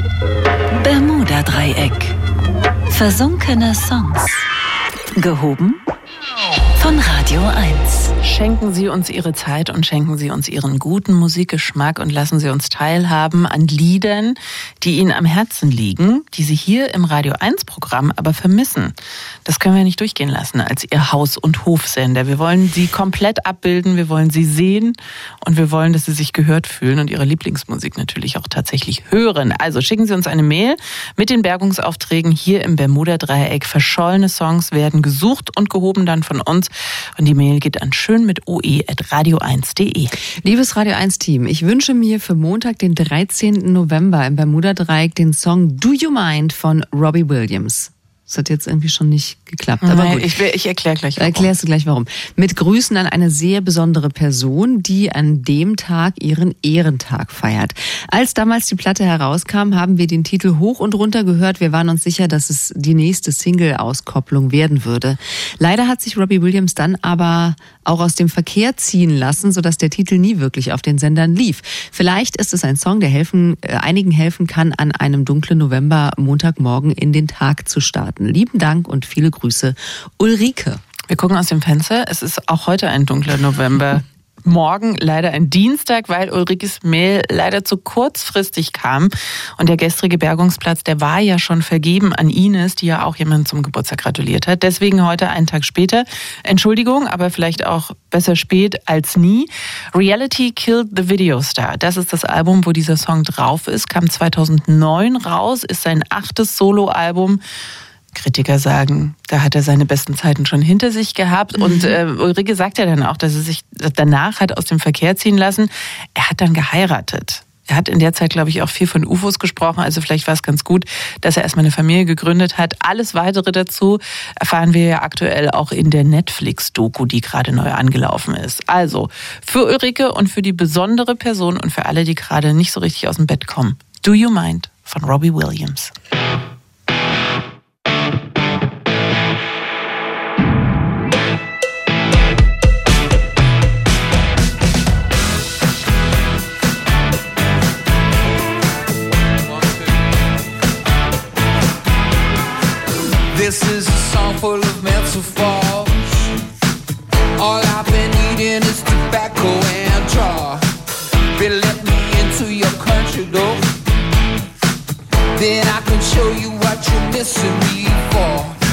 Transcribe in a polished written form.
Bermuda-Dreieck. Versunkene Songs. Gehoben von Radio 1. Schenken Sie uns Ihre Zeit und schenken Sie uns Ihren guten Musikgeschmack und lassen Sie uns teilhaben an Liedern, die Ihnen am Herzen liegen, die Sie hier im Radio 1 Programm aber vermissen. Das können wir nicht durchgehen lassen als Ihr Haus- und Hofsender. Wir wollen Sie komplett abbilden, wir wollen Sie sehen und wir wollen, dass Sie sich gehört fühlen und Ihre Lieblingsmusik natürlich auch tatsächlich hören. Also schicken Sie uns eine Mail mit den Bergungsaufträgen hier im Bermuda-Dreieck. Verschollene Songs werden gesucht und gehoben dann von uns. Und die Mail geht an schön@radio1.de. Liebes Radio 1 Team, ich wünsche mir für Montag, den 13. November im Bermuda-Dreieck den Song Do You Mind von Robbie Williams. Das hat jetzt irgendwie schon nicht geklappt. Aber gut. Ich erkläre gleich warum. Erklärst du gleich warum. Mit Grüßen an eine sehr besondere Person, die an dem Tag ihren Ehrentag feiert. Als damals die Platte herauskam, haben wir den Titel hoch und runter gehört. Wir waren uns sicher, dass es die nächste Single-Auskopplung werden würde. Leider hat sich Robbie Williams dann aber auch aus dem Verkehr ziehen lassen, sodass der Titel nie wirklich auf den Sendern lief. Vielleicht ist es ein Song, der einigen helfen kann, an einem dunklen November-Montagmorgen in den Tag zu starten. Lieben Dank und viele Grüße, Ulrike. Wir gucken aus dem Fenster. Es ist auch heute ein dunkler November. Morgen leider ein Dienstag, weil Ulrikes Mail leider zu kurzfristig kam. Und der gestrige Bergungsplatz, der war ja schon vergeben an Ines, die ja auch jemand zum Geburtstag gratuliert hat. Deswegen heute einen Tag später. Entschuldigung, aber vielleicht auch besser spät als nie. Reality Killed the Video Star. Das ist das Album, wo dieser Song drauf ist. Kam 2009 raus, ist sein 8. Soloalbum. Kritiker sagen, da hat er seine besten Zeiten schon hinter sich gehabt. Und Ulrike sagt ja dann auch, dass er sich danach hat aus dem Verkehr ziehen lassen. Er hat dann geheiratet. Er hat in der Zeit, glaube ich, auch viel von UFOs gesprochen. Also vielleicht war es ganz gut, dass er erstmal eine Familie gegründet hat. Alles Weitere dazu erfahren wir ja aktuell auch in der Netflix-Doku, die gerade neu angelaufen ist. Also für Ulrike und für die besondere Person und für alle, die gerade nicht so richtig aus dem Bett kommen. Do You Mind von Robbie Williams. This is a song full of metaphors. All I've been eating is tobacco and draw. Better let me into your country though. Then I can show you what you're missing me for.